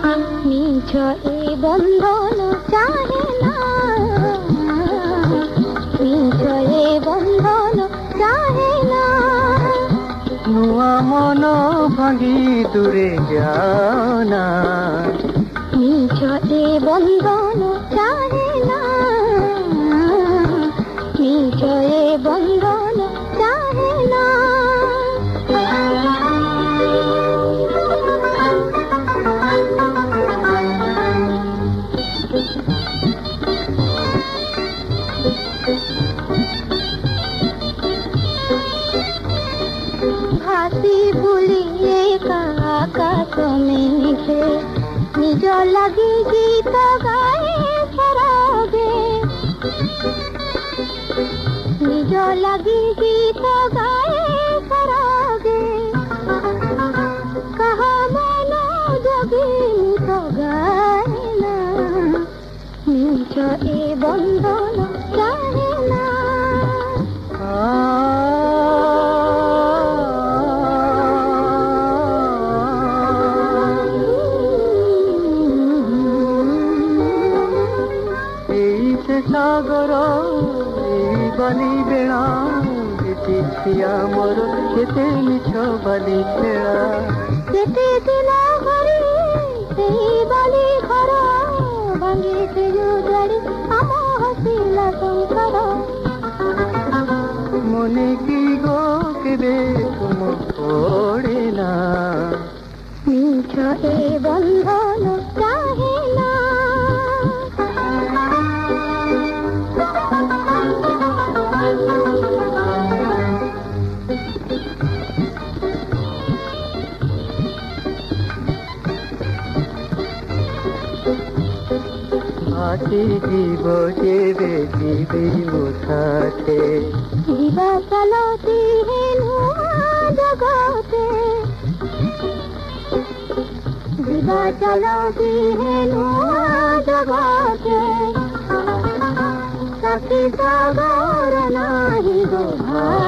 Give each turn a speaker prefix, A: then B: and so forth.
A: মিছ এই বন্ধন চাহে না, মিছ এই বন্ধন চাহে না।
B: নুয়া মন ভাঙি দূরে যানা,
A: মিছ এই বন্ধন চাহে না, মিছ এই বন্ধন চাহে না। ভাসি বুলিয়ে আকাশ মেঘে, নিজ লাগি গীত গায়ে সরগে, নিজ লাগি গীত গায়ে সরগে। কাহা মন জগে নিত গায়ে না, মিছ এ বন্ধন চাহে না।
B: সাগর এই বালি বেড়া, যেতে মোর কেতে মিছ বালি খেলা।
A: কেতে দিন ঘরে সেই বালি ঘর, ভাঙিছে যুদারি আম হসিলা সংসার।
B: মনে কি গো কেবে তুম পড়ে না,
A: মিছ এ বন্ধন চাহে না।
B: আছি জীব যেবে দিবি মো সাথে,
A: ଯିବା ଚାଲତି ହେ ନୂଆ ଜଗତେ, ଯିବା ଚାଲତି ହେ ନୂଆ ଜଗତେ। ସାଥୀ ସାଗର ନାହିଁ ଗୋ ଭାଇ।